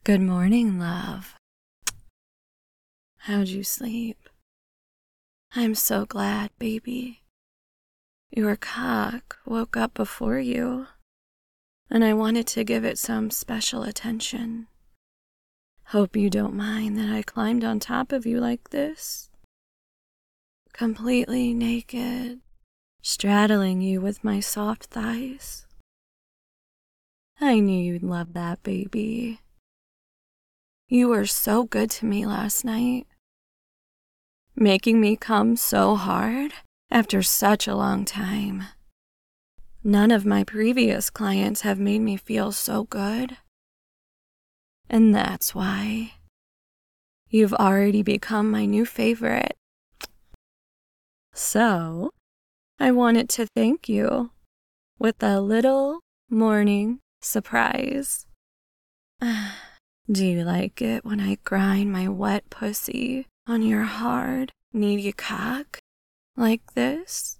Good morning, love. How'd you sleep? I'm so glad, baby. Your cock woke up before you, and I wanted to give it some special attention. Hope you don't mind that I climbed on top of you like this. Completely naked, straddling you with my soft thighs. I knew you'd love that, baby. You were so good to me last night, making me come so hard after such a long time. None of my previous clients have made me feel so good. And that's why you've already become my new favorite. So, I wanted to thank you with a little morning surprise. Do you like it when I grind my wet pussy on your hard, needy cock like this?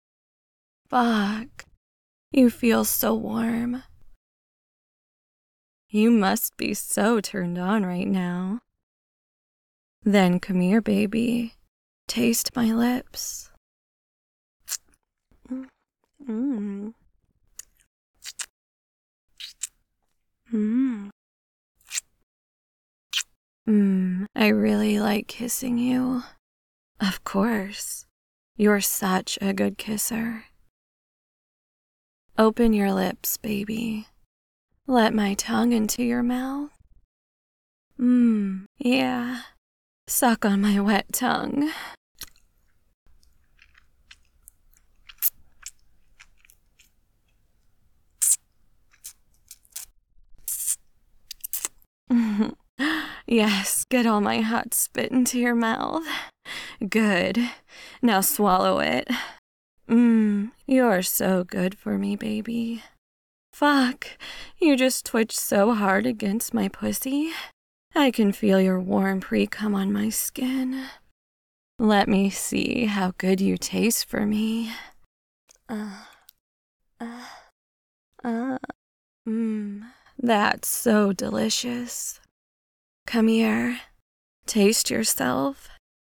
Fuck, you feel so warm. You must be so turned on right now. Then come here, baby. Taste my lips. Mmm. Mmm. I really like kissing you. Of course. You're such a good kisser. Open your lips, baby. Let my tongue into your mouth. Yeah. Suck on my wet tongue. Yes, get all my hot spit into your mouth. Good. Now swallow it. You're so good for me, baby. Fuck, you just twitched so hard against my pussy. I can feel your warm pre-cum on my skin. Let me see how good you taste for me. That's so delicious. Come here. Taste yourself.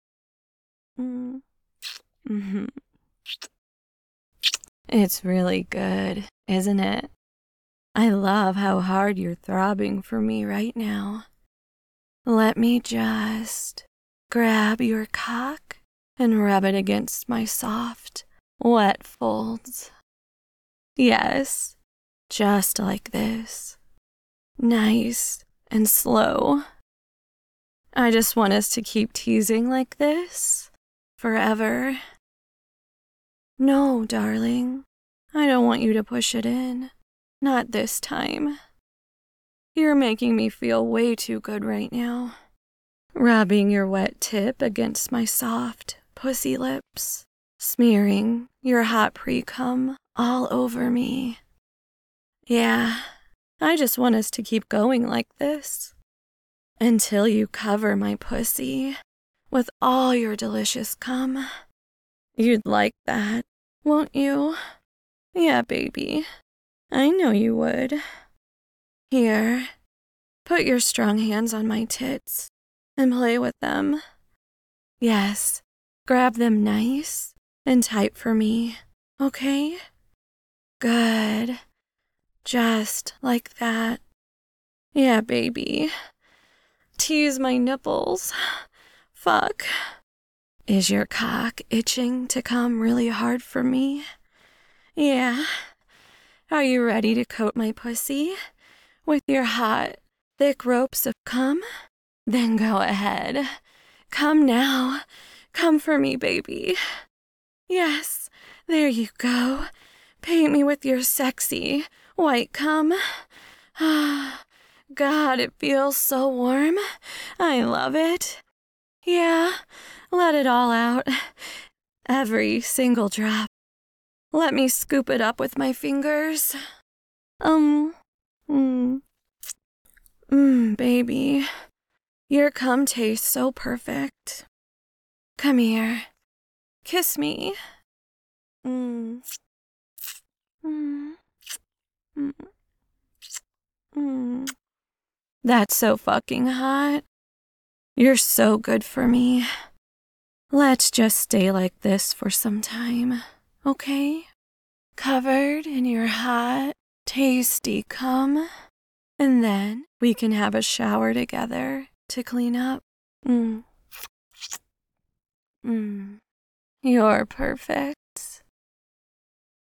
It's really good, isn't it? I love how hard you're throbbing for me right now. Let me just grab your cock and rub it against my soft, wet folds. Yes, just like this. Nice and slow. I just want us to keep teasing like this forever. No, darling, I don't want you to push it in. Not this time. You're making me feel way too good right now. Rubbing your wet tip against my soft, pussy lips, smearing your hot pre-cum all over me. Yeah, I just want us to keep going like this until you cover my pussy with all your delicious cum. You'd like that, won't you? Yeah, baby. I know you would. Here, put your strong hands on my tits and play with them. Yes, grab them nice and tight for me, okay? Good. Just like that. Yeah, baby. Tease my nipples. Fuck. Is your cock itching to come really hard for me? Yeah. Are you ready to coat my pussy with your hot, thick ropes of cum? Then go ahead. Come now. Come for me, baby. Yes, there you go. Paint me with your sexy, white cum. God, it feels so warm. I love it. Yeah, let it all out. Every single drop. Let me scoop it up with my fingers. Baby. Your cum tastes so perfect. Come here. Kiss me. Mm. Mm. Mm. Mm. That's so fucking hot. You're so good for me. Let's just stay like this for some time, okay? Covered in your hot, tasty cum. And then we can have a shower together to clean up. You're perfect.